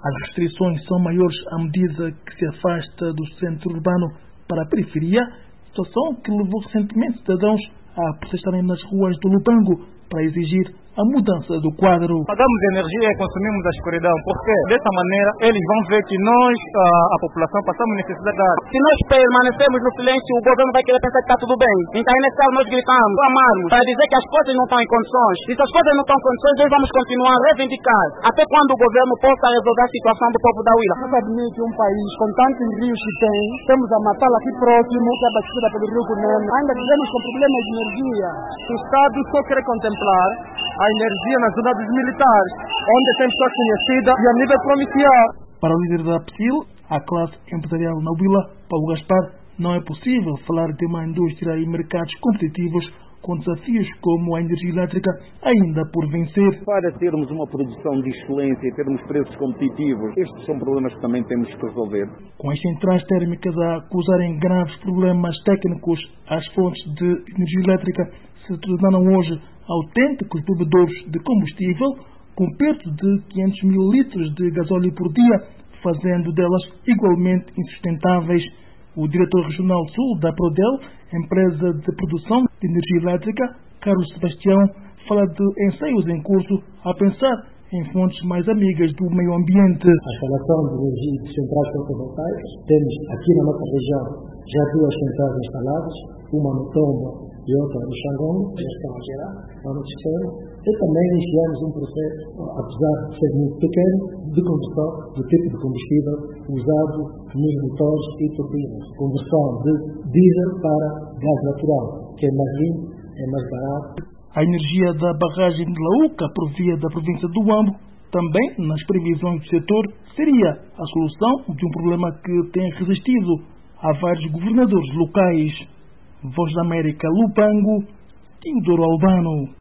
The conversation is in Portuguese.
As restrições são maiores à medida que se afasta do centro urbano para a periferia, situação que levou recentemente cidadãos a protestarem nas ruas do Lubango para exigir a mudança do quadro. Pagamos energia e consumimos a escuridão, porque dessa maneira eles vão ver que nós, a população, passamos necessidade. Se nós permanecemos no silêncio, o governo vai querer pensar que está tudo bem. Então é necessário nós gritarmos, clamarmos, para dizer que as coisas não estão em condições. E se as coisas não estão em condições, nós vamos continuar a reivindicar, até quando o governo possa resolver a situação do povo da Huila. Você admite um país com tantos rios que tem, estamos a matá-lo aqui próximo, que é abastecida pelo rio Cunene. Ainda vivemos com problemas de energia. O Estado só quer contemplar a energia na zona dos militares, onde tem pessoas conhecidas e a nível provincial. Para o líder da PSIL, a classe empresarial na Huila, Paulo Gaspar, não é possível falar de uma indústria e mercados competitivos com desafios como a energia elétrica ainda por vencer. Para termos uma produção de excelência e termos preços competitivos, estes são problemas que também temos que resolver. Com as centrais térmicas a causarem graves problemas técnicos, as fontes de energia elétrica se tornaram hoje autênticos bebedouros de combustível, com perto de 500 mil litros de gasóleo por dia, fazendo delas igualmente insustentáveis. O diretor regional sul da Prodel, empresa de produção de energia elétrica, Carlos Sebastião, fala de ensaios em curso a pensar em fontes mais amigas do meio ambiente. A instalação de energia de centrais fotovoltaicas, temos aqui na nossa região já duas centrais instaladas, uma no Tombo e outra no Xangão, já estão a gerar lá no sistema, e também iniciamos um processo, apesar de ser muito pequeno, de conversão do tipo de combustível usado nos motores e turbinas. Conversão de diesel para gás natural, que é mais limpo, é mais barato. A energia da barragem de Lauca, por via da província do Huambo, também, nas previsões do setor, seria a solução de um problema que tem resistido a vários governadores locais. Voz da América, Lubango, Teodoro Albano.